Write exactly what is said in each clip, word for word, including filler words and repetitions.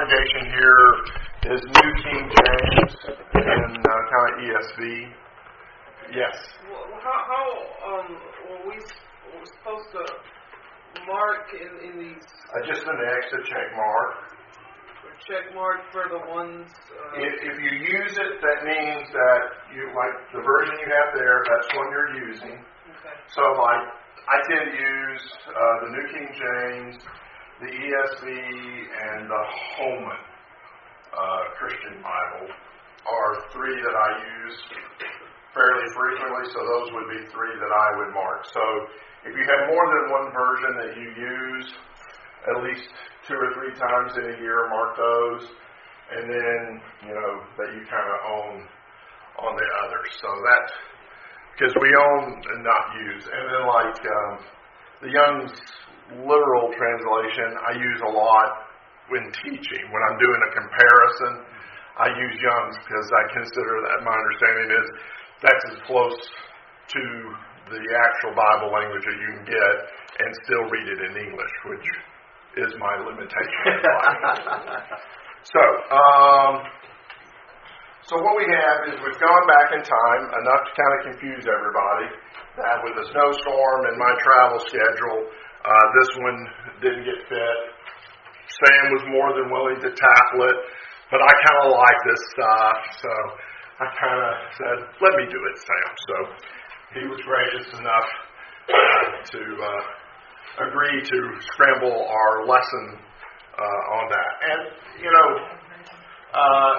congregation here is New King James and uh, kind of E S V. Yes. Well, how, how um, were we were we supposed to mark in, in these? Uh, just an X, a check mark. Check mark for the ones. Uh, if, if you use it, that means that you like the version you have there. That's one you're using. Okay. So, like, I tend to use uh, the New King James, the E S V, and the Holman uh, Christian Bible are three that I use fairly frequently. So those would be three that I would mark. So if you have more than one version that you use at least two or three times in a year, mark those, and then, you know, that you kind of own on the others. So that, because we own and not use. And then like um, the Young's literal translation, I use a lot when teaching. When I'm doing a comparison, I use Young's because I consider that, my understanding is that's as close to the actual Bible language that you can get and still read it in English, which is my limitation in life. So, um, so what we have is we've gone back in time enough to kind of confuse everybody that with a snowstorm and my travel schedule, uh, this one didn't get fit. Sam was more than willing to tackle it, but I kind of like this stuff, so I kind of said, let me do it, Sam. So he was gracious enough uh, to uh, agree to scramble our lesson uh, on that. And, you know, uh,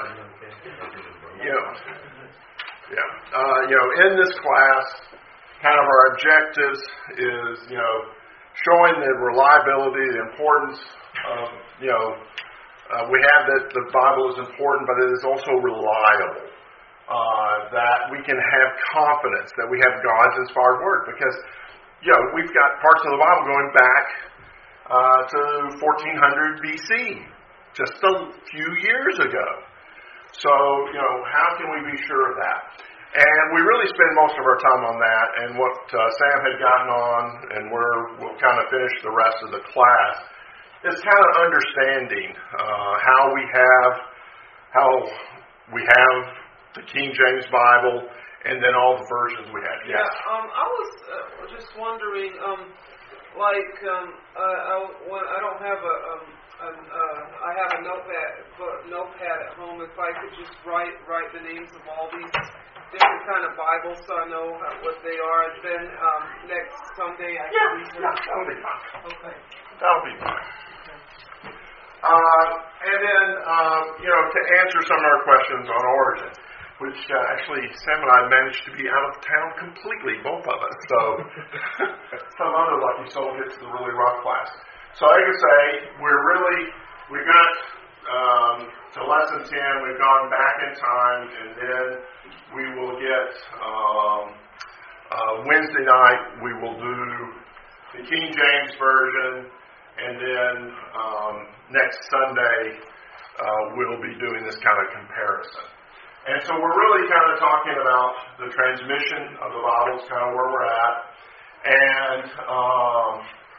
you know, yeah, uh, you know, in this class, kind of our objectives is, you know, showing the reliability, the importance of, you know, uh, we have that the Bible is important, but it is also reliable. Uh, that we can have confidence that we have God's inspired word, because you know we've got parts of the Bible going back uh, to fourteen hundred B C, just a few years ago. So you know how can we be sure of that? And we really spend most of our time on that. And what uh, Sam had gotten on, and we're, we'll kind of finish the rest of the class, is kind of understanding uh, how we have how we have the King James Bible, and then all the versions we have. Yes. Yeah, um, I was uh, just wondering, um, like, um, uh, I, when I don't have a, um, an, uh, I have a notepad, but notepad at home. If I could just write write the names of all these different kind of Bibles, so I know how, what they are, and then um, next Sunday I can Yeah, read them. yeah, that'll be fine. Okay. That'll be fine. Uh, and then, um, you know, to answer some of our questions on origin, which uh, actually Sam and I managed to be out of town completely, both of us. So some other lucky soul gets the really rough class. So I can say we're really, we got um, to lesson ten, we've gone back in time, and then we will get, um, uh, Wednesday night, we will do the King James Version, and then um, next Sunday, uh, we'll be doing this kind of comparison. And so we're really kind of talking about the transmission of the Bible, is kind of where we're at. And um,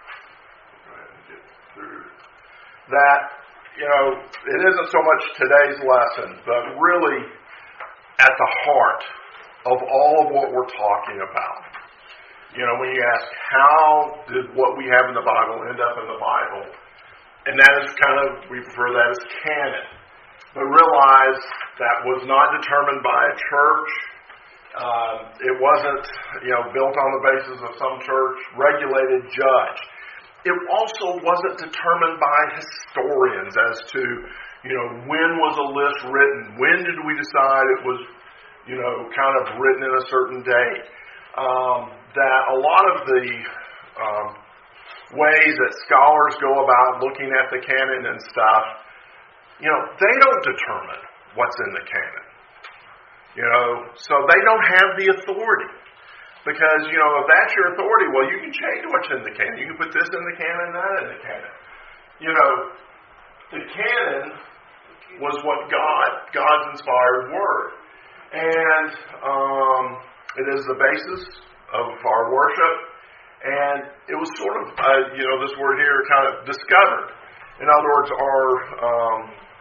go ahead and get through that. You know, it isn't so much today's lesson, but really at the heart of all of what we're talking about. You know, when you ask, how did what we have in the Bible end up in the Bible? And that is kind of, we refer to that as canon. But realize that was not determined by a church. Uh, it wasn't, you know, built on the basis of some church regulated judge. It also wasn't determined by historians as to, you know, when was a list written? When did we decide it was, you know, kind of written in a certain date? Um, that a lot of the um, ways that scholars go about looking at the canon and stuff, you know, they don't determine what's in the canon. You know, so they don't have the authority. Because, you know, if that's your authority, well, you can change what's in the canon. You can put this in the canon and that in the canon. You know, the canon was what God, God's inspired word. And um, it is the basis of our worship. And it was sort of, uh, you know, this word here kind of discovered. In other words, our um,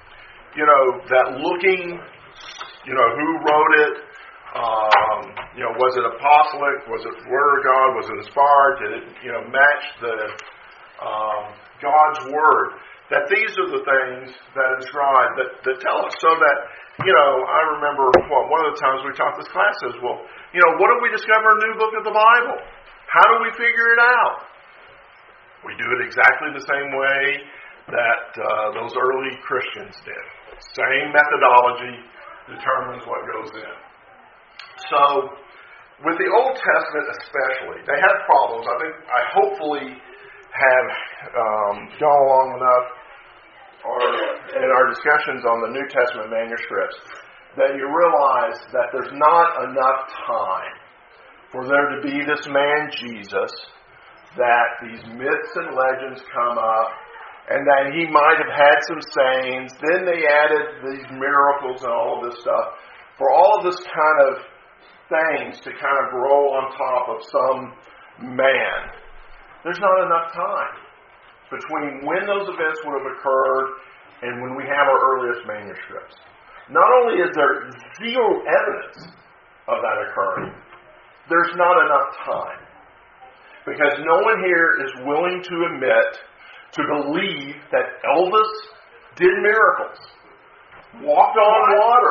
you know, that looking, you know, who wrote it, um, you know, was it apostolic, was it Word of God, was it inspired, did it, you know, match the um, God's Word? That these are the things that are described that, that tell us. So that, you know, I remember well, one of the times we taught this class is, well, you know, what if we discover a new book of the Bible? How do we figure it out? We do it exactly the same way that uh, those early Christians did. Same methodology determines what goes in. So, with the Old Testament especially, they had problems. I think I hopefully have um, gone along enough or in our discussions on the New Testament manuscripts that you realize that there's not enough time for there to be this man Jesus, that these myths and legends come up, and that he might have had some sayings. Then they added these miracles and all of this stuff. For all of this kind of things to kind of grow on top of some man, there's not enough time between when those events would have occurred and when we have our earliest manuscripts. Not only is there zero evidence of that occurring, there's not enough time. Because no one here is willing to admit, to believe that Elvis did miracles, walked on water.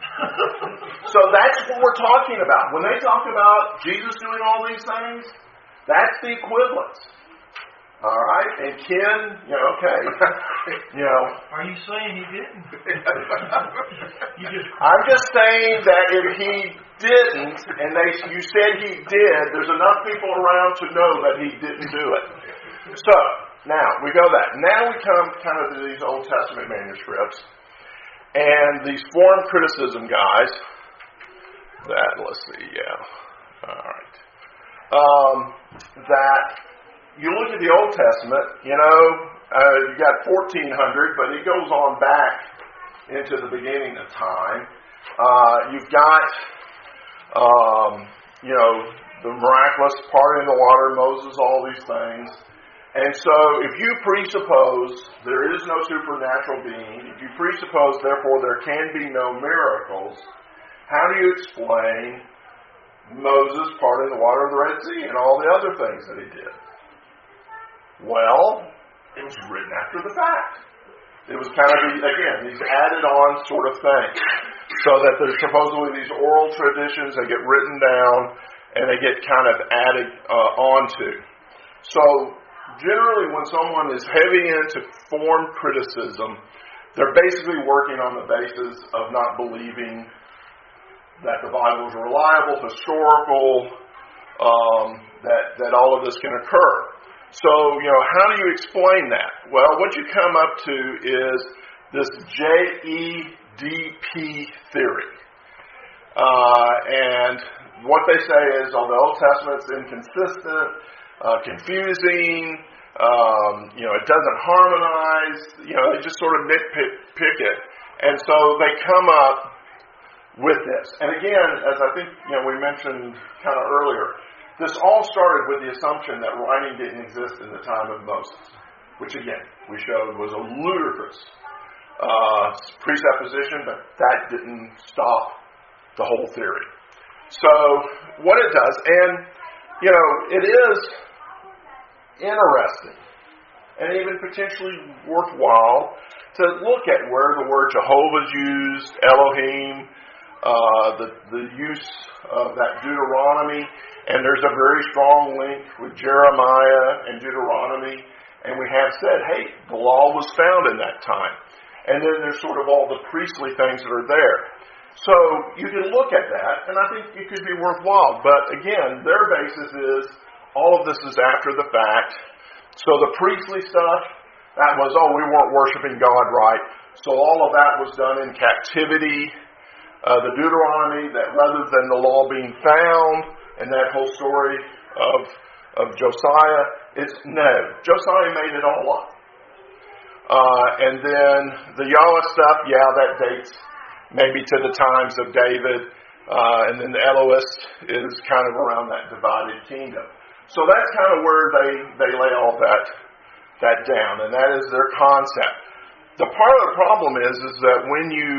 So that's what we're talking about. When they talk about Jesus doing all these things, that's the equivalence. All right? And Ken, you know, okay. you know. Are you saying he didn't? you just I'm just saying that if he didn't, and they you said he did, there's enough people around to know that he didn't do it. So, now, we go that. Now we come kind of to these Old Testament manuscripts. And these form criticism guys, that, let's see, yeah. All right. Um, that you look at the Old Testament, you know, uh, you got fourteen hundred, but it goes on back into the beginning of time. Uh, you've got, um, you know, the miraculous parting of the water, Moses, all these things. And so, if you presuppose there is no supernatural being, if you presuppose, therefore, there can be no miracles, how do you explain Moses parting the water of the Red Sea and all the other things that he did? Well, it was written after the fact. It was kind of, again, these added-on sort of things. So that there's supposedly these oral traditions that get written down and they get kind of added uh, onto. So, generally, when someone is heavy into form criticism, they're basically working on the basis of not believing that the Bible is reliable, historical, um, that, that all of this can occur. So, you know, how do you explain that? Well, what you come up to is this J E D P theory. Uh, and what they say is, oh, the Old Testament's inconsistent, Uh, confusing, um, you know, it doesn't harmonize, you know, they just sort of nitpick pick it. And so they come up with this. And again, as I think, you know, we mentioned kind of earlier, this all started with the assumption that writing didn't exist in the time of Moses, which again, we showed was a ludicrous uh, presupposition, but that didn't stop the whole theory. So what it does, and, you know, it is interesting and even potentially worthwhile to look at where the word Jehovah is used, Elohim, uh, the, the use of that Deuteronomy, and there's a very strong link with Jeremiah and Deuteronomy, and we have said, hey, the law was found in that time. And then there's sort of all the priestly things that are there. So you can look at that, and I think it could be worthwhile. But again, their basis is all of this is after the fact. So the priestly stuff, that was, oh, we weren't worshiping God right. So all of that was done in captivity. Uh, the Deuteronomy, that rather than the law being found, and that whole story of, of Josiah, it's no. Josiah made it all up. Uh, and then the Yahweh stuff, yeah, that dates maybe to the times of David, uh, and then the Elohist is kind of around that divided kingdom. So that's kind of where they, they lay all that that down, and that is their concept. the part of the problem is, is that when you,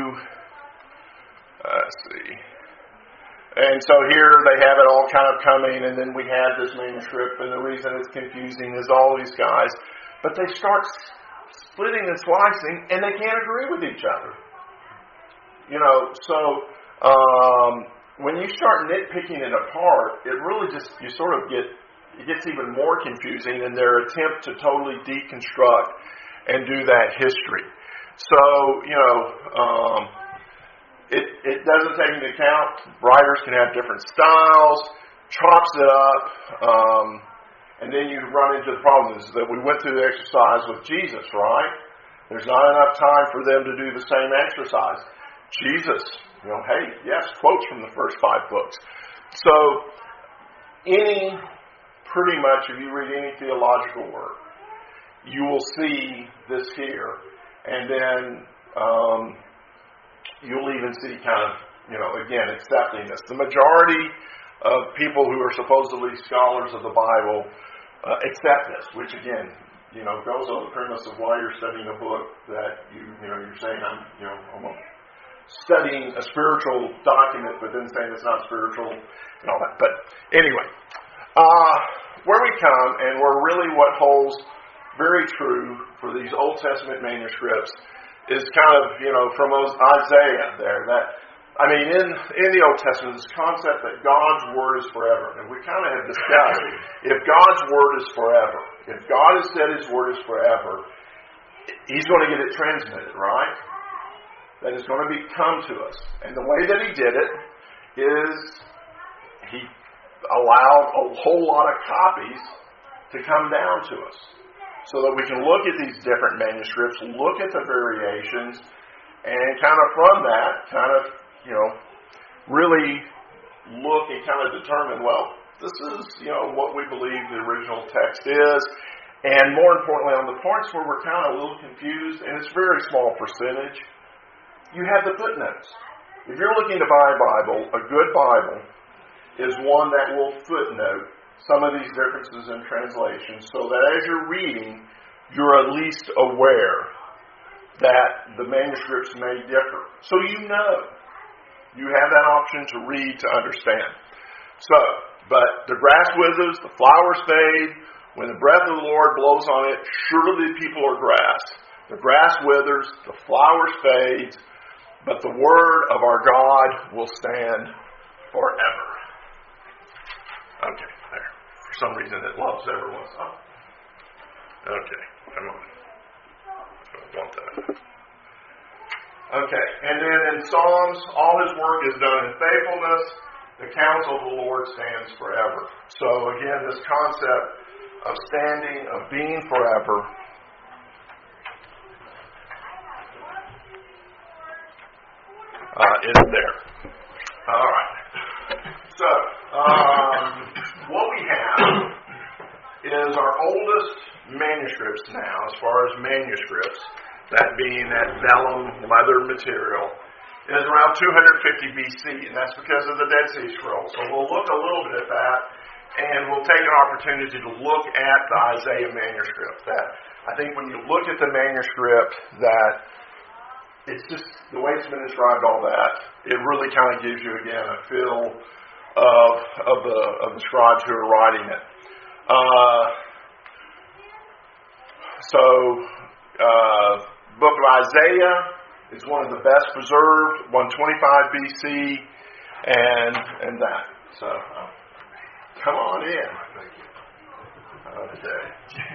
uh, let's see, and so here they have it all kind of coming, and then we have this manuscript, and the reason it's confusing is all these guys, but they start splitting and slicing, and they can't agree with each other. You know, so um, when you start nitpicking it apart, it really just, you sort of get, it gets even more confusing in their attempt to totally deconstruct and do that history. So, you know, um, it, it doesn't take into account, writers can have different styles, chops it up, um, and then you run into the problem is that we went through the exercise with Jesus, right? There's not enough time for them to do the same exercise. Jesus, you know, hey, yes, quotes from the first five books. So, any, pretty much, if you read any theological work, you will see this here. And then um, you'll even see kind of, you know, again, accepting this. The majority of people who are supposedly scholars of the Bible uh, accept this, which, again, you know, goes on the premise of why you're studying a book that you, you know, you're saying, I'm, you know, almost studying a spiritual document, but then saying it's not spiritual and all that. But anyway, uh, where we come, and where really what holds very true for these Old Testament manuscripts is kind of, you know, from Isaiah there. That I mean, in in the Old Testament, this concept that God's Word is forever. And we kind of have discussed, if God's Word is forever, if God has said His Word is forever, He's going to get it transmitted, right? That is going to be come to us. And the way that He did it is He allowed a whole lot of copies to come down to us, so that we can look at these different manuscripts, look at the variations, and kind of from that, kind of, you know, really look and kind of determine, well, this is, you know, what we believe the original text is. And more importantly, on the parts where we're kind of a little confused, and it's a very small percentage, you have the footnotes. If you're looking to buy a Bible, a good Bible is one that will footnote some of these differences in translation, so that as you're reading, you're at least aware that the manuscripts may differ. So you know. You have that option to read, to understand. So, but the grass withers, the flowers fade. When the breath of the Lord blows on it, surely the people are grass. The grass withers, the flowers fade, but the word of our God will stand forever. Okay, there. For some reason it loves everyone. Oh. Okay, come on. I don't want that. Okay, and then in Psalms, all His work is done in faithfulness. The counsel of the Lord stands forever. So again, this concept of standing, of being forever, uh, is there. All right. So, um, what we have is our oldest manuscripts now, as far as manuscripts, that being that vellum leather material, is around two hundred fifty B C, and that's because of the Dead Sea Scrolls. So we'll look a little bit at that, and we'll take an opportunity to look at the Isaiah manuscript. That I think when you look at the manuscript, that it's just, the way it's been described, all that, it really kind of gives you, again, a feel of of the of the scribes who are writing it. Uh, so, uh, Book of Isaiah is one of the best preserved, one twenty-five B C, and and that. So, uh, come on in. Okay.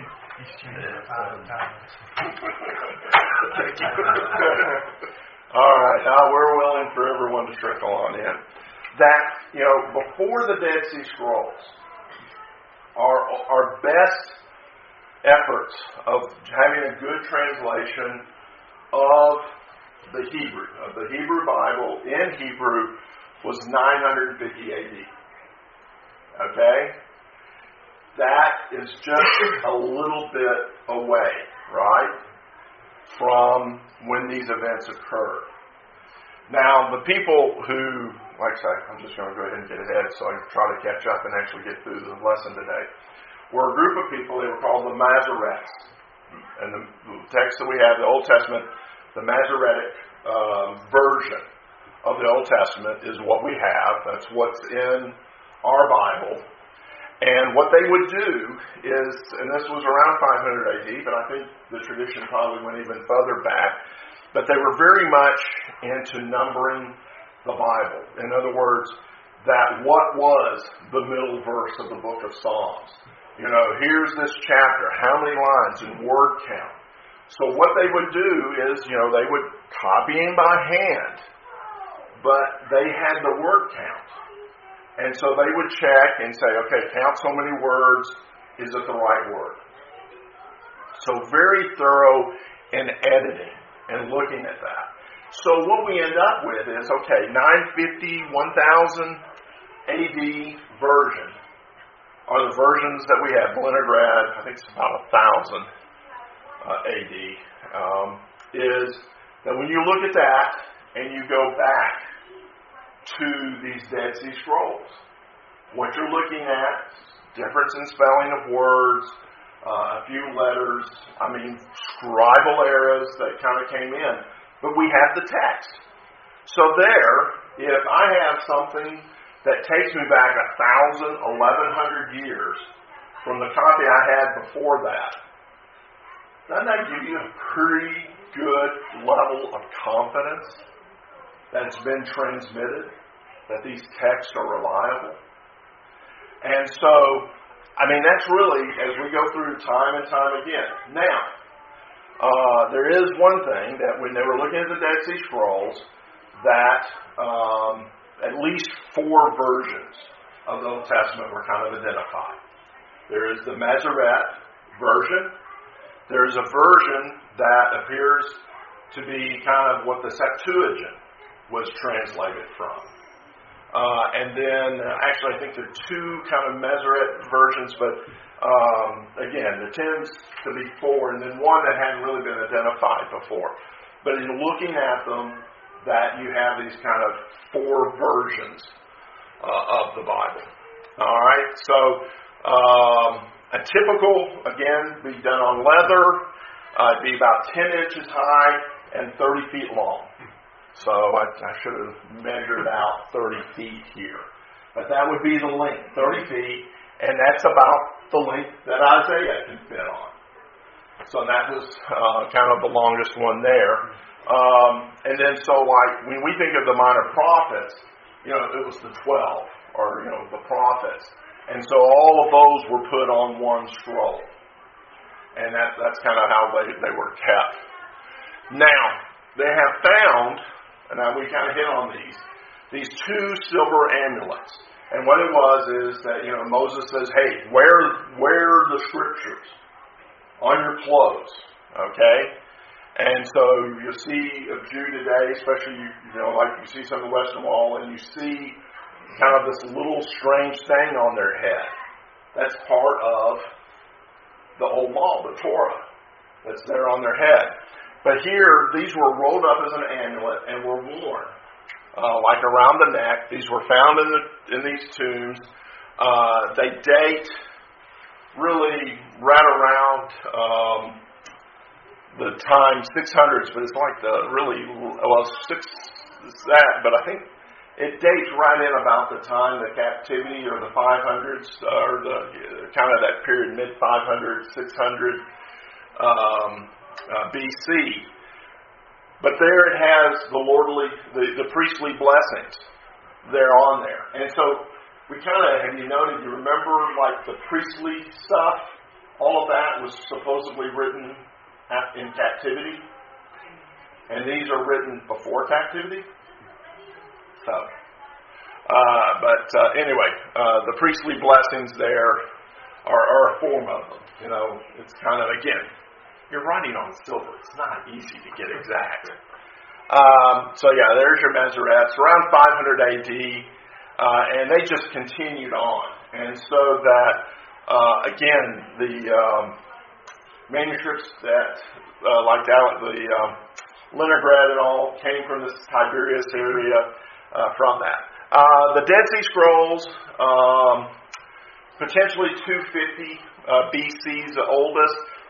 All right. Now we're willing for everyone to trickle on in. That, you know, before the Dead Sea Scrolls, our our best efforts of having a good translation of the Hebrew, of the Hebrew Bible in Hebrew, was nine hundred fifty A D. Okay? That is just a little bit away, right, from when these events occurred. Now, the people who, like I say, I'm just going to go ahead and get ahead so I can try to catch up and actually get through the lesson today, were a group of people. They were called the Masoretes. and the text that we have, the Old Testament, the Masoretic um, version of the Old Testament is what we have. That's what's in our Bible. And what they would do is, and this was around five hundred A D, but I think the tradition probably went even further back, but they were very much into numbering the Bible. In other words, that what was the middle verse of the book of Psalms? You know, here's this chapter, how many lines, and word count. So what they would do is, you know, they would copy in by hand, but they had the word count. And so they would check and say, okay, count so many words, is it the right word? So very thorough in editing and looking at that. So what we end up with is, okay, nine fifty, one thousand A D version are the versions that we have. Leningrad, I think it's about one thousand uh, A D, um, is that when you look at that and you go back to these Dead Sea Scrolls, what you're looking at, difference in spelling of words, uh, a few letters, I mean, scribal errors that kind of came in. But we have the text. So there, if I have something that takes me back a thousand, eleven hundred years from the copy I had before that, doesn't that give you a pretty good level of confidence that it's been transmitted, that these texts are reliable? And so, I mean, that's really, as we go through time and time again. Now, Uh, there is one thing that when they were looking at the Dead Sea Scrolls, that um, at least four versions of the Old Testament were kind of identified. There is the Masoret version. There is a version that appears to be kind of what the Septuagint was translated from. Uh, and then, uh, actually, I think there are two kind of Masoret versions, but um, again, there tends to be four, and then one that hadn't really been identified before. But in looking at them, that you have these kind of four versions uh, of the Bible. All right, so um, a typical, again, be done on leather, uh, be about ten inches high and thirty feet long. So I, I should have measured out thirty feet here. But that would be the length, thirty feet, and that's about the length that Isaiah can fit on. So that was uh, kind of the longest one there. Um, and then so like when we think of the minor prophets, you know, it was the twelve, or, you know, the prophets. And so all of those were put on one scroll. And that, that's kind of how they, they were kept. Now, they have found, and now we kind of hit on these, these two silver amulets. And what it was is that, you know, Moses says, hey, wear, wear the scriptures on your clothes, okay? And so you see of Jew today, especially, you, you know, like you see some of the Western Wall, and you see kind of this little strange thing on their head. That's part of the Old Law, the Torah, that's there on their head. But here, these were rolled up as an amulet and were worn, uh, like around the neck. These were found in the in these tombs. Uh, they date really right around um, the time six hundreds, but it's like the really well six that. But I think it dates right in about the time the captivity, or the five hundreds, uh, or the uh, kind of that period, mid five hundred, six hundred. Um, Uh, B C, but there it has the lordly, the, the priestly blessings there on there. And so we kind of, have you noted, you remember like the priestly stuff, all of that was supposedly written at, in captivity, and these are written before captivity. So, uh, but uh, anyway, uh, the priestly blessings there are, are a form of them. You know, it's kind of, again, you're writing on silver. It's not easy to get exact. Um, so yeah, there's your Masorets, around five hundred A D, uh, and they just continued on. And so that, uh, again, the um, manuscripts that, uh, like that, the um, Leningrad and all, came from this Tiberias area uh, from that. Uh, the Dead Sea Scrolls, um, potentially two fifty uh, B C is the oldest.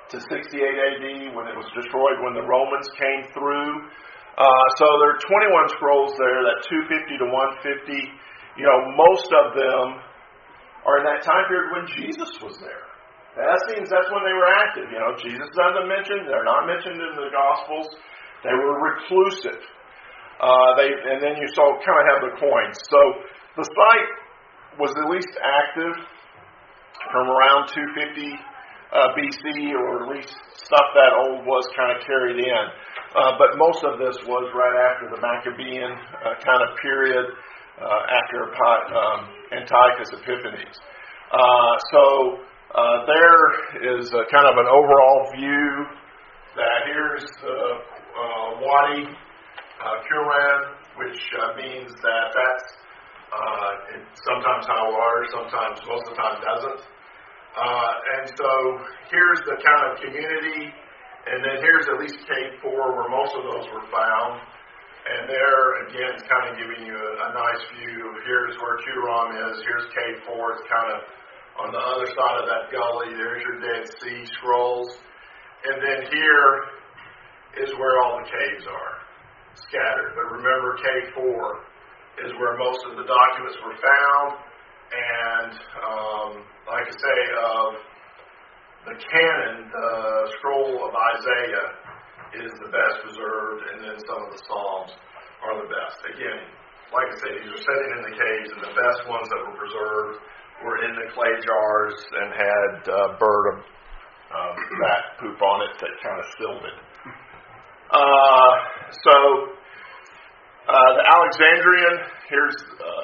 to sixty-eight A D when it was destroyed when the Romans came through. Uh, so there are twenty-one scrolls there, that two fifty to one fifty. You know, most of them are in that time period when Jesus was there. That seems that's when they were active. You know, Jesus doesn't mention; they're not mentioned in the Gospels. They were reclusive. Uh, they and then you saw kind of have the coins. So the site was at least active from around two fifty uh, B C, or at least stuff that old was kind of carried in. Uh, but most of this was right after the Maccabean uh, kind of period, uh, after um, Antiochus Epiphanes. Uh, so. Uh, there is a kind of an overall view that here's the uh, Wadi uh, Quran, which uh, means that that's uh, sometimes high water, sometimes most of the time doesn't. Uh, and so here's the kind of community, and then here's at least cave four where most of those were found. And there, again, it's kind of giving you a, a nice view of here's where Qumran is, here's cave four, it's kind of on the other side of that gully, there's your Dead Sea Scrolls. And then here is where all the caves are, scattered. But remember, cave four is where most of the documents were found. And, um, like I say, of the canon, the scroll of Isaiah is the best preserved, and then some of the Psalms are the best. Again, like I say, these are sitting in the caves, and the best ones that were preserved were in the clay jars and had uh, bird of uh, bat poop on it that kind of filled it. Uh, so uh, the Alexandrian, here's uh,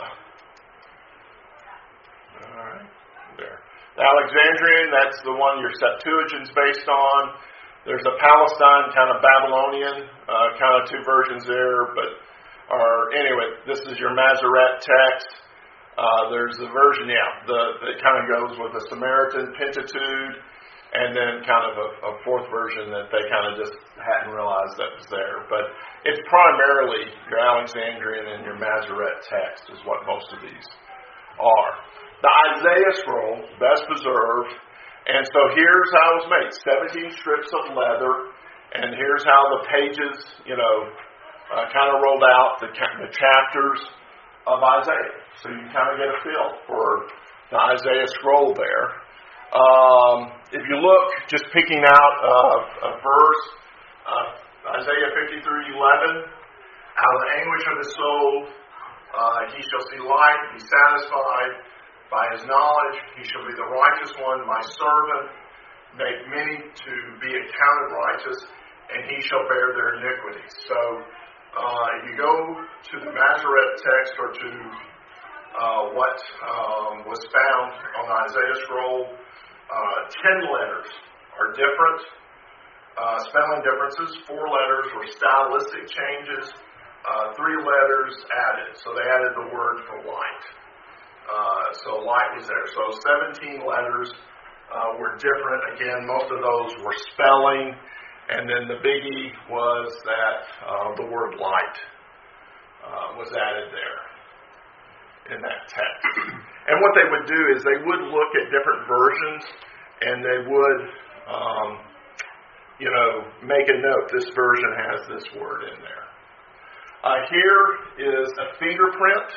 all right, there. The Alexandrian, that's the one your Septuagint's based on. There's a Palestine kind of Babylonian, uh, kind of two versions there, but or anyway, this is your Masoret text. Uh, there's the version, yeah, the, that kind of goes with the Samaritan Pentateuch, and then kind of a, a fourth version that they kind of just hadn't realized that was there. But it's primarily your Alexandrian and your Masoret text is what most of these are. The Isaiah scroll, best preserved, and so here's how it was made. seventeen strips of leather, and here's how the pages, you know, uh, kind of rolled out, the, the chapters of Isaiah. So you kind of get a feel for the Isaiah scroll there. Um, if you look, just picking out uh, a verse, uh, Isaiah fifty-three eleven, out of the anguish of his soul, uh, he shall see light, be satisfied. By his knowledge, he shall be the righteous one, my servant, make many to be accounted righteous, and he shall bear their iniquities. So, uh, if you go to the Masoret text or to uh, what um, was found on the Isaiah scroll, uh, ten letters are different, uh, spelling differences. Four letters were stylistic changes. Uh, three letters added. So they added the word for light. Uh, so light was there. So seventeen letters uh, were different. Again, most of those were spelling. And then the biggie was that uh, the word light uh, was added there in that text. And what they would do is they would look at different versions and they would, um, you know, make a note. This version has this word in there. Uh, here is a fingerprint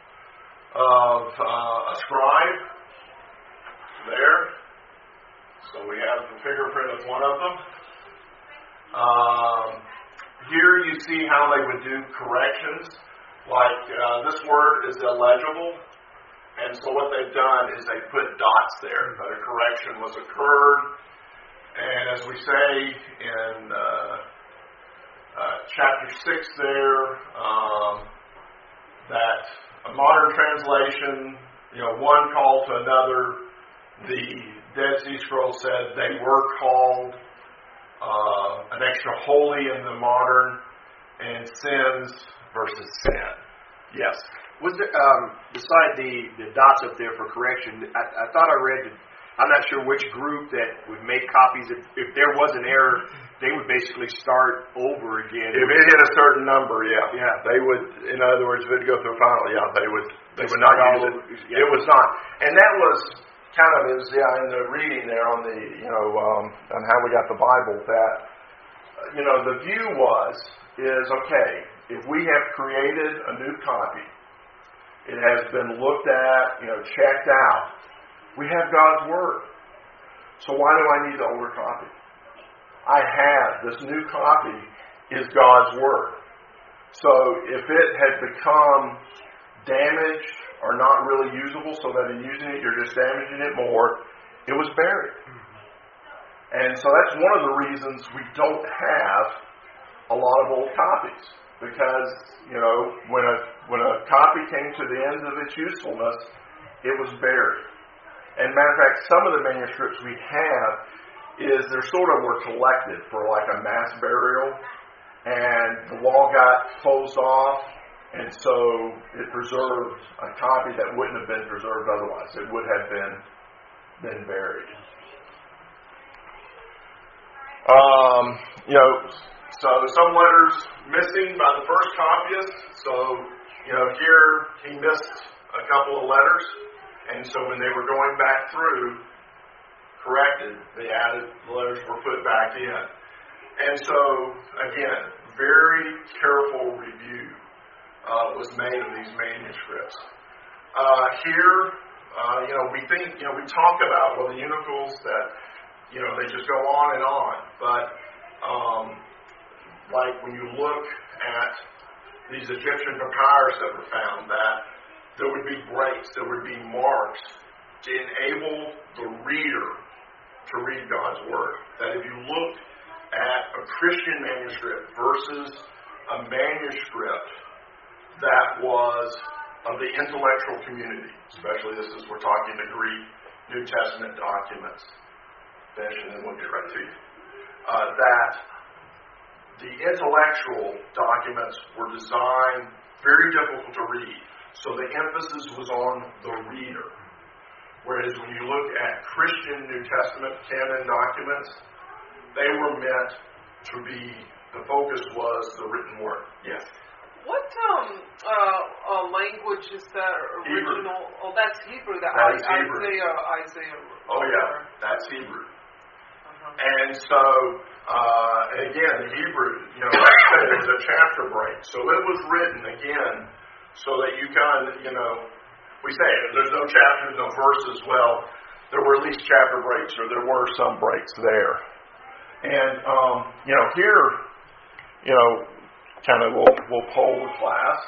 of uh, a scribe there. So we have the fingerprint of one of them. Um, here you see how they would do corrections. Like uh, this word is illegible. And so what they've done is they put dots there that a correction was occurred. And as we say in uh, uh, chapter six there, um, that a modern translation, you know, one called to another. The Dead Sea Scrolls said they were called uh, an extra holy in the modern, and sins versus sin. Yes. Was there, um, beside the, the dots up there for correction, I, I thought I read, I'm not sure which group that would make copies. If, if there was an error, they would basically start over again. If it hit a certain number, yeah. Yeah. They would, in other words, if it go through final, yeah, they would they They would not start use all it. over, yeah. It was not. And that was kind of is, yeah, in the reading there on the, you know, um, on how we got the Bible, that, uh, you know, the view was, is, okay, if we have created a new copy, it has been looked at, you know, checked out, we have God's Word. So why do I need the older copy? I have, this new copy is God's Word. So if it had become damaged or not really usable, so that in using it you're just damaging it more, it was buried. And so that's one of the reasons we don't have a lot of old copies. Because, you know, when a when a copy came to the end of its usefulness, it was buried. And matter of fact, some of the manuscripts we have is they sort of were collected for like a mass burial, and the wall got closed off, and so it preserved a copy that wouldn't have been preserved otherwise. It would have been been buried. Um, you know, so some letters missing by the first copyist. So, you know, here he missed a couple of letters, and so when they were going back through, corrected, they added, the letters were put back in. And so, again, very careful review uh, was made of these manuscripts. Uh, here, uh, you know, we think, you know, we talk about, well, the unicals that, you know, they just go on and on. But, um, like when you look at these Egyptian papyrus that were found, that there would be breaks, there would be marks to enable the reader to read God's Word. That if you look at a Christian manuscript versus a manuscript that was of the intellectual community, especially this is, we're talking the Greek New Testament documents, finish and then we'll get right to you, uh, that the intellectual documents were designed very difficult to read. So the emphasis was on the reader. Whereas when you look at Christian New Testament canon documents, they were meant to be, the focus was the written word. Yes. What um uh, uh language is that original? Hebrew. Oh, that's Hebrew. That, that I, is Hebrew. Isaiah, Isaiah. Oh yeah, that's Hebrew. Uh-huh. And so, uh, again, the Hebrew, you know, like I said, it was a chapter break. So it was written again so that you kind of, you know, we say there's no chapters, no verses. Well, there were at least chapter breaks, or there were some breaks there. And, um, you know, here, you know, kind of we'll, we'll poll the class.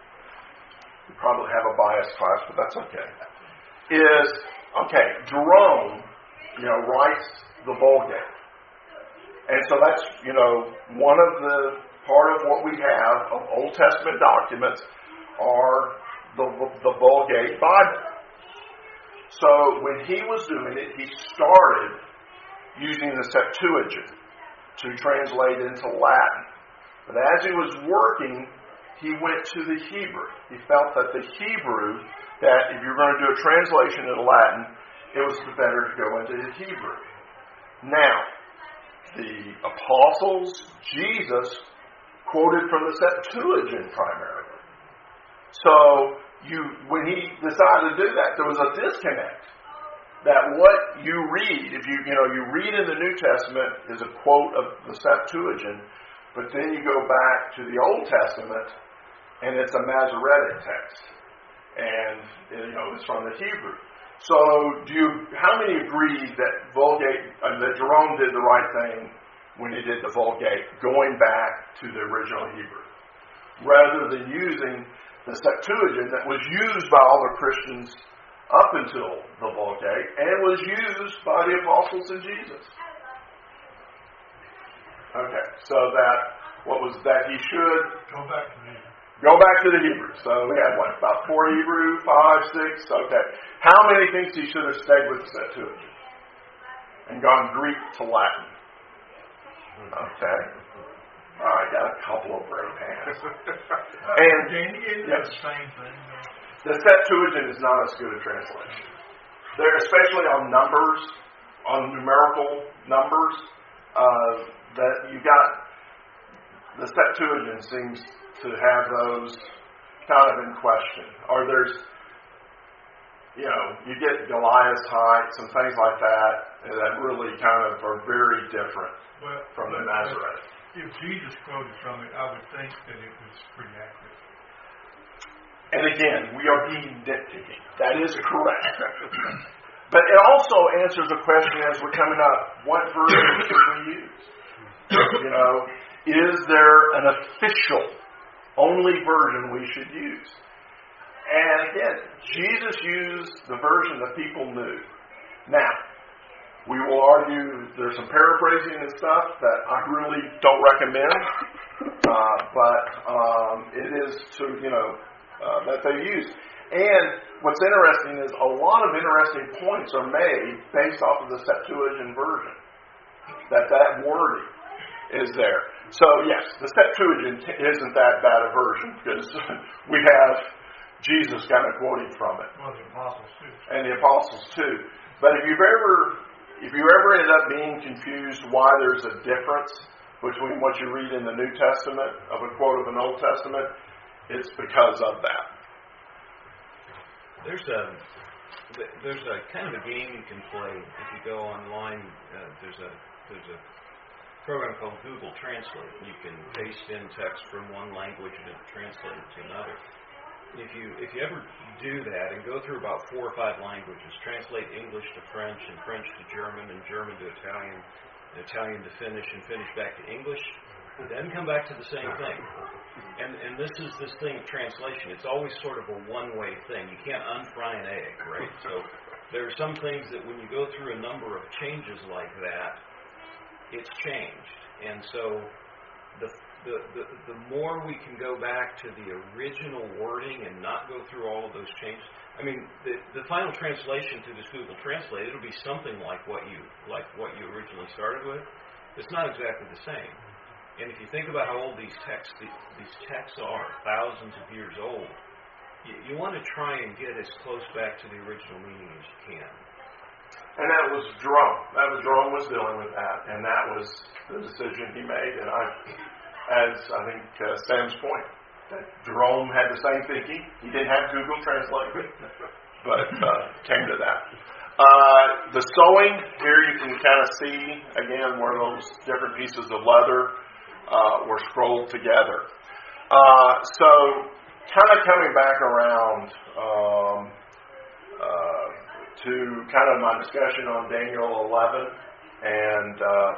We probably have a biased class, but that's okay. Is, okay, Jerome, you know, writes the Vulgate. And so that's, you know, one of the, part of what we have of Old Testament documents are the, the Vulgate Bible. So when he was doing it, he started using the Septuagint to translate into Latin. But as he was working, he went to the Hebrew. He felt that the Hebrew, that if you're going to do a translation into Latin, it was better to go into the Hebrew. Now, the apostles, Jesus, quoted from the Septuagint primarily. So, you, when he decided to do that, there was a disconnect. That what you read, if you, you know, you read in the New Testament is a quote of the Septuagint, but then you go back to the Old Testament, and it's a Masoretic text. And, you know, it's from the Hebrew. So, do you, how many agree that Vulgate, uh, that Jerome did the right thing when he did the Vulgate, going back to the original Hebrew, rather than using the Septuagint that was used by all the Christians up until the Vulgate, and it was used by the apostles and Jesus? Okay, so that, what was that he should? Go back to me. Go back to the Hebrew. So we had, what, about four Hebrew, five, six? Okay. How many thinks he should have stayed with the Septuagint and gone Greek to Latin? Okay. All right, got a couple of brave hands. And Danny, isn't yes, it the same thing? the Septuagint is not as good a translation. There, especially on numbers, on numerical numbers, uh, that you got, the Septuagint seems to have those kind of in question. Or there's, you know, you get Goliath's height, some things like that, that really kind of are very different well, from the but, Nazareth. But if Jesus quoted from it, I would think that it was pretty accurate. And again, we are being nitpicking. That is correct. But it also answers the question as we're coming up, what version should we use? You know, is there an official, only version we should use? And again, Jesus used the version that people knew. Now, we will argue there's some paraphrasing and stuff that I really don't recommend, uh, but um, it is to, you know, uh, that they use. And what's interesting is a lot of interesting points are made based off of the Septuagint version. That that wording is there. So yes, the Septuagint isn't that bad a version because we have Jesus kind of quoting from it. Well, the apostles too. And the apostles too. But if you've ever if you ever ended up being confused why there's a difference between what you read in the New Testament of a quote of an Old Testament, it's because of that. There's a there's a kind of a game you can play if you go online. Uh, there's a there's a program called Google Translate. You can paste in text from one language and it translates it to another. If you if you ever do that and go through about four or five languages, translate English to French and French to German and German to Italian, and Italian to Finnish and Finnish back to English, then come back to the same thing. And and this is this thing of translation. It's always sort of a one-way thing. You can't unfry an egg, right? So there are some things that when you go through a number of changes like that, it's changed. And so the The, the the more we can go back to the original wording and not go through all of those changes. I mean, the the final translation to this Google Translate, it'll be something like what you like what you originally started with. It's not exactly the same. And if you think about how old these texts these texts are, thousands of years old, you, you want to try and get as close back to the original meaning as you can. And that was Jerome. That was Jerome was dealing with that, and that was the decision he made. And I. As I think uh, Sam's point, that Jerome had the same thinking. He didn't have Google Translate, but uh, came to that. Uh, the sewing, here you can kind of see, again, where those different pieces of leather uh, were scrolled together. Uh, so, kind of coming back around um, uh, to kind of my discussion on Daniel eleven and uh,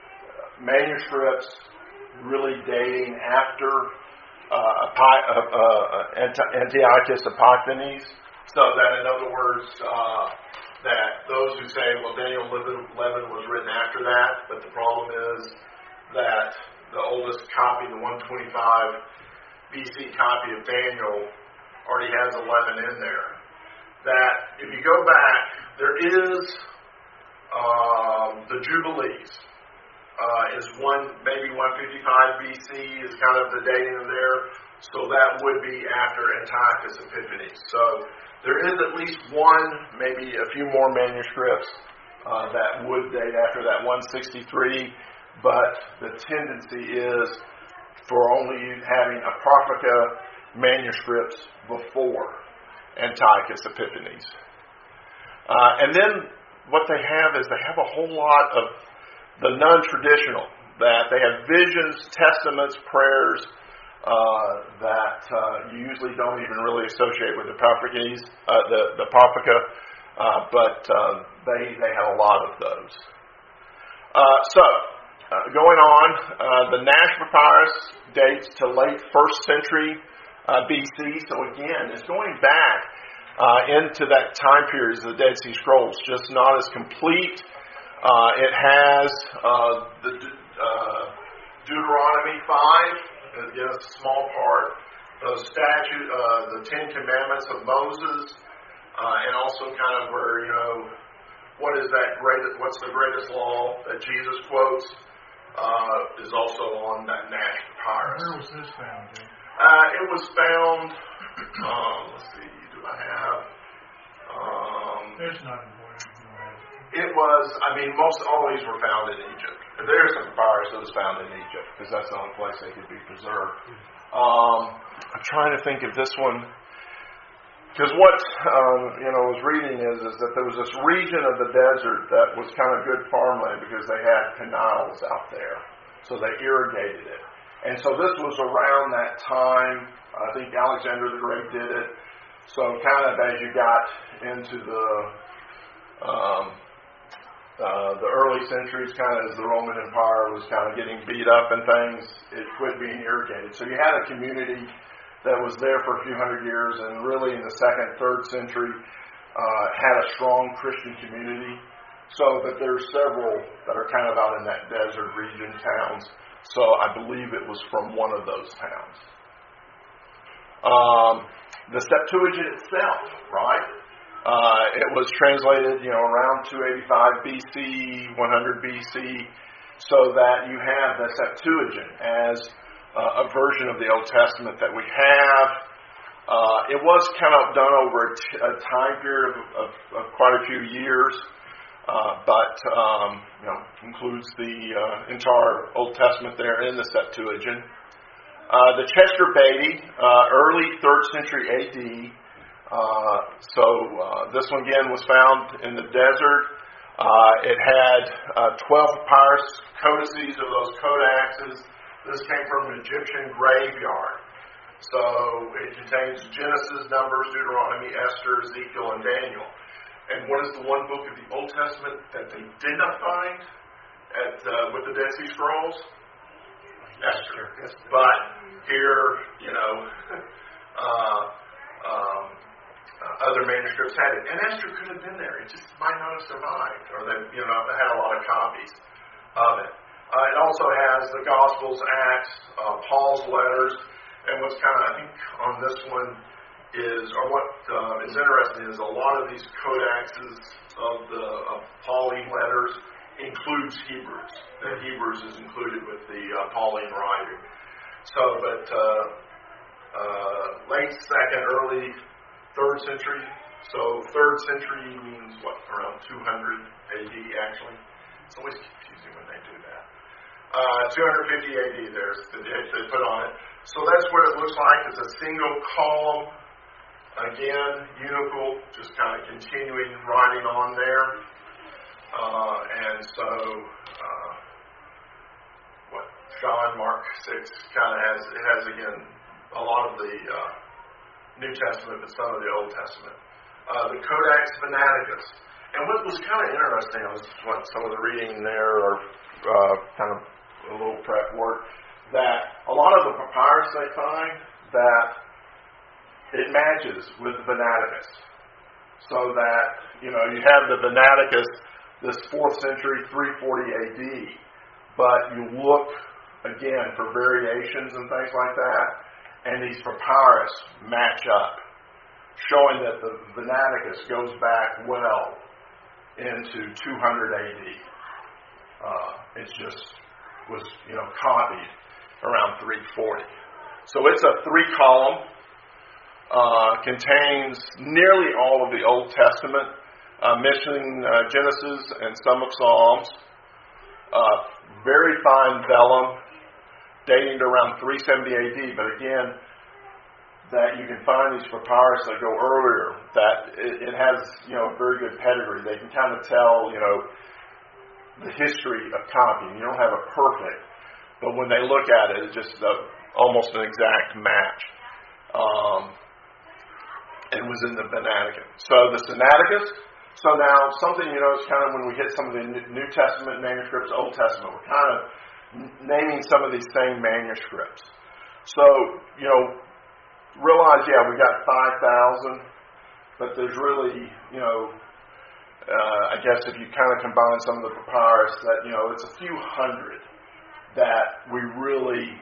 manuscripts really dating after uh, uh, uh, Antiochus Epiphanes. So that, in other words, uh, that those who say, well, Daniel eleven was written after that, but the problem is that the oldest copy, the one twenty-five B C copy of Daniel, already has eleven in there. That if you go back, there is um, the Jubilees. Uh, is one maybe one fifty-five B C is kind of the dating of there, so that would be after Antiochus Epiphanes. So there is at least one, maybe a few more manuscripts uh, that would date after that one sixty-three, but the tendency is for only having Apocrypha manuscripts before Antiochus Epiphanes. Uh, and then what they have is they have a whole lot of the non-traditional, that they have visions, testaments, prayers uh, that uh, you usually don't even really associate with the Apocrypha, uh, the, the Apocrypha, uh, but uh, they they have a lot of those. Uh, so, uh, going on, uh, the Nash Papyrus dates to late first century uh, B C. So again, it's going back uh, into that time period of the Dead Sea Scrolls, just not as complete. Uh, it has uh, the uh, Deuteronomy five, again, it's a small part, the statute, uh, the Ten Commandments of Moses, uh, and also kind of where, you know, what is that greatest, what's the greatest law that Jesus quotes, uh, is also on that Nash Papyrus. Where was this found, Jim? Uh, it was found, um, let's see, do I have, um, There's not important. It was, I mean, most always were found in Egypt. There's some papyrus that was found in Egypt because that's the only place they could be preserved. Um, I'm trying to think if this one, Because what um, you know, I was reading is is that there was this region of the desert that was kind of good farmland because they had canals out there, so they irrigated it. And so this was around that time. I think Alexander the Great did it. So kind of as you got into the um, uh, the early centuries, kind of as the Roman Empire was kind of getting beat up and things, it quit being irrigated. So you had a community that was there for a few hundred years, and really in the second, third century uh, had a strong Christian community. So that there's several that are kind of out in that desert region towns. So I believe it was from one of those towns. Um, the Septuagint itself, right? Uh, it was translated, you know, around two eighty-five B C, one hundred B C, so that you have the Septuagint as uh, a version of the Old Testament that we have. Uh, it was kind of done over a, t- a time period of, of, of quite a few years. Uh, but, um, you know, includes the uh, entire Old Testament there in the Septuagint. Uh, the Chester Beatty, uh, early third century A D. Uh, so uh, this one again was found in the desert. Uh, it had uh, twelve papyrus codices of those codexes. This came from an Egyptian graveyard. So it contains Genesis, Numbers, Deuteronomy, Esther, Ezekiel, and Daniel. And what is the one book of the Old Testament that they did not find at uh, with the Dead Sea Scrolls? Esther. But here, you know, uh, um, uh, other manuscripts had it, and Esther could have been there. It just might not have survived, or they, you know, had a lot of copies of it. Uh, it also has the Gospels, Acts, uh, Paul's letters, and what's kind of, I think, on this one. Is or what uh, is interesting is a lot of these codexes of the of Pauline letters includes Hebrews. The Hebrews is included with the uh, Pauline writing. So, but uh, uh, late second, early third century. So third century means what, around two hundred A D actually. It's always confusing when they do that. Uh, two fifty A D. There's the date they put on it. So that's what it looks like. It's a single column. Again, unical, just kind of continuing writing on there. Uh, and so, uh, what, John, Mark six kind of has, it has, again, a lot of the uh, New Testament, but some of the Old Testament. Uh, the Codex Sinaiticus. And what was kind of interesting, I was what, some of the reading there, or uh, kind of a little prep work, that a lot of the papyrus they find, that it matches with the Sinaiticus. So that, you know, you have the Sinaiticus, this fourth century, three forty A D, but you look, again, for variations and things like that, and these papyrus match up, showing that the Sinaiticus goes back well into two hundred A D. Uh, it just was, you know, copied around three forty. So it's a three-column. Uh, contains nearly all of the Old Testament, uh, missing uh, Genesis and some of Psalms. Uh, very fine vellum, dating to around three seventy A D. But again, that you can find these papyrus that go earlier. That it, it has, you know, very good pedigree. They can kind of tell, you know, the history of copying. You don't have a perfect, but when they look at it, it's just a, almost an exact match. Um, It was in the Sinaiticus. So the Sinaiticus. So now something, you know, is kind of when we hit some of the New Testament manuscripts, Old Testament, we're kind of naming some of these same manuscripts. So, you know, realize, yeah, we got five thousand, but there's really, you know, uh, I guess if you kind of combine some of the papyrus, that, you know, it's a few hundred that we really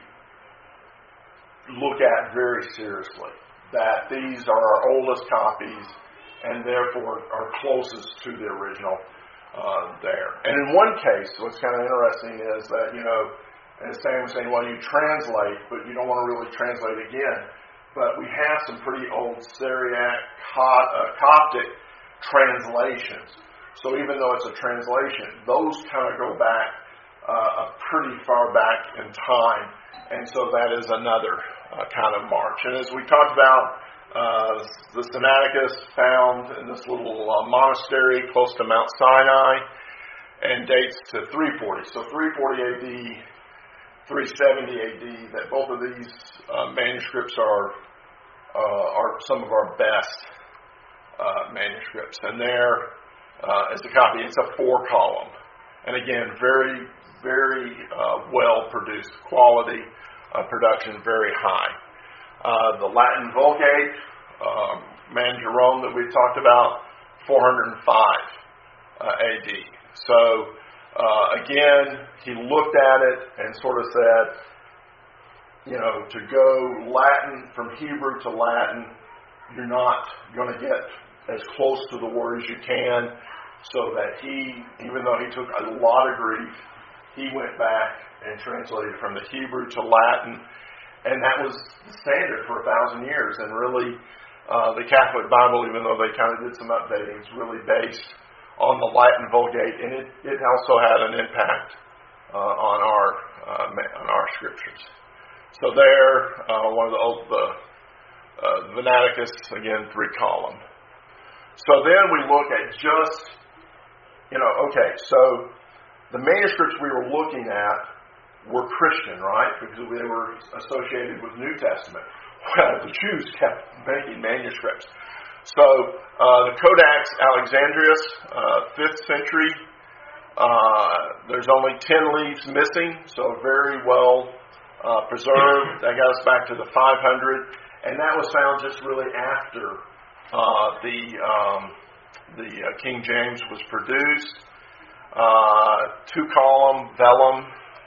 look at very seriously. That these are our oldest copies and therefore are closest to the original uh, there. And in one case, what's kind of interesting is that, you know, as Sam was saying, well, you translate, but you don't want to really translate again. But we have some pretty old Syriac, Coptic translations. So even though it's a translation, those kind of go back uh, pretty far back in time. And so that is another uh, kind of march. And as we talked about Uh, the Sinaiticus found in this little uh, monastery close to Mount Sinai, and dates to three forty. So three forty A D, three seventy A D. That both of these uh, manuscripts are uh, are some of our best uh, manuscripts. And there uh, is a copy. It's a four column, and again, very very uh, well produced. Quality of production very high. Uh, the Latin Vulgate, um, Man Jerome that we've talked about, four hundred five uh, A D. So, uh, again, he looked at it and sort of said, you know, to go Latin from Hebrew to Latin, you're not going to get as close to the word as you can, so that he, even though he took a lot of grief, he went back and translated from the Hebrew to Latin. And that was the standard for a thousand years. And really, uh, the Catholic Bible, even though they kind of did some updating, is really based on the Latin Vulgate, and it, it also had an impact uh, on our uh, on our scriptures. So there, uh, one of the old the uh, Sinaiticus, again, three column. So then we look at just, you know, okay, so the manuscripts we were looking at were Christian, right? Because they were associated with New Testament. Well, the Jews kept making manuscripts. So uh, the Codex Alexandrinus, uh, fifth century, uh, there's only ten leaves missing, so very well uh, preserved. That got us back to the five hundred, and that was found just really after uh, the um, the uh, King James was produced. Uh, two column vellum.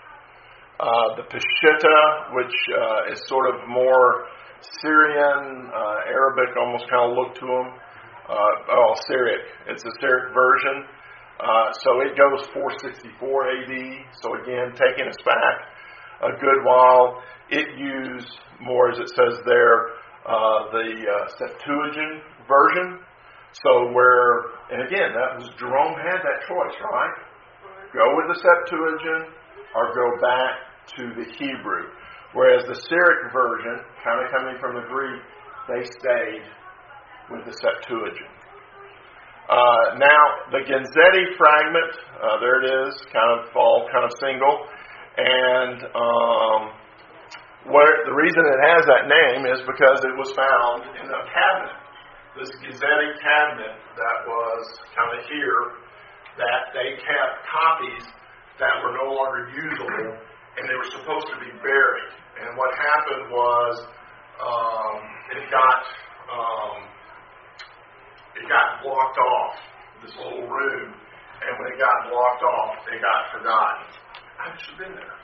Uh, the Peshitta, which uh, is sort of more Syrian, uh, Arabic, almost kind of look to them. Uh, oh, Syriac. It's a Syriac version. Uh, so it goes four sixty-four A D. So again, taking us back a good while. It used more, as it says there, uh, the uh, Septuagint version. So where, and again, that was Jerome had that choice, right? Go with the Septuagint or go back to the Hebrew. Whereas the Syriac version, kind of coming from the Greek, they stayed with the Septuagint. Uh, now, the Genzetti fragment, uh, there it is, kind of all kind of single. And um, where the reason it has that name is because it was found in a cabinet. This Genzetti cabinet that was kind of here, that they kept copies that were no longer usable, and they were supposed to be buried. And what happened was um, it got um, it got blocked off, this little room, and when it got blocked off, it got forgotten. I should have been there.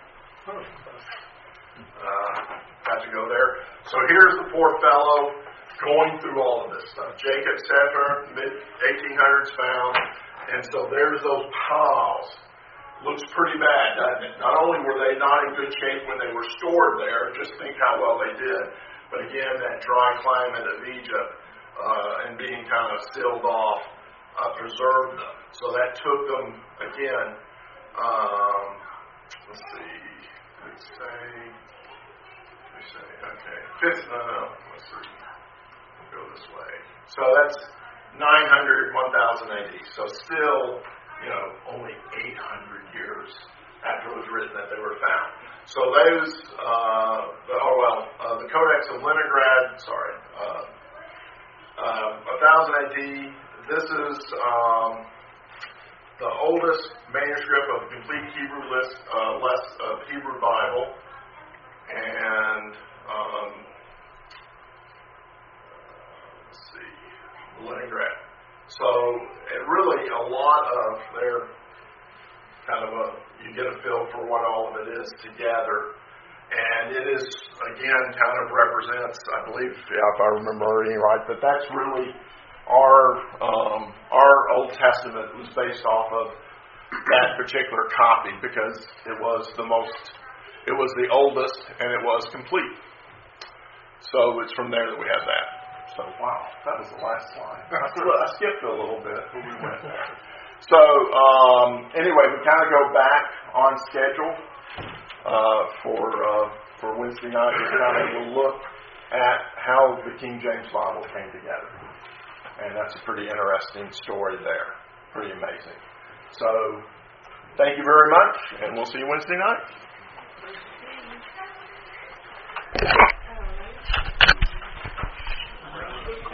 Uh, got to go there. So here's the poor fellow going through all of this stuff. Jacob Sefer, mid eighteen hundreds found, and so there's those piles. Looks pretty bad, doesn't it? Not only were they not in good shape when they were stored there, just think how well they did, but again, that dry climate of Egypt uh, and being kind of sealed off uh, preserved them. So that took them, again, um, let's see, let's say, let's say, okay, fifth, no, no, let's see, we'll go this way. So that's nine hundred, one thousand A D. So still, you know, only eight hundred years after it was written that they were found. So those, uh, the, oh well, uh, the Codex of Leningrad, sorry, uh, uh, one thousand A D, this is um, the oldest manuscript of the complete Hebrew list, uh, less of Hebrew Bible, and um, let's see, Leningrad. So it really, a lot of their kind of a, you get a feel for what all of it is together. And it is, again, kind of represents, I believe, yeah, if I remember reading right, that that's really our, um, our Old Testament was based off of that particular copy because it was the most, it was the oldest and it was complete. So it's from there that we have that. So, wow, that was the last slide. I skipped a little bit, but we went there. So, um, anyway, we kind of go back on schedule uh, for uh, for Wednesday night. We kind of will look at how the King James Bible came together. And that's a pretty interesting story there. Pretty amazing. So, thank you very much, and we'll see you Wednesday night.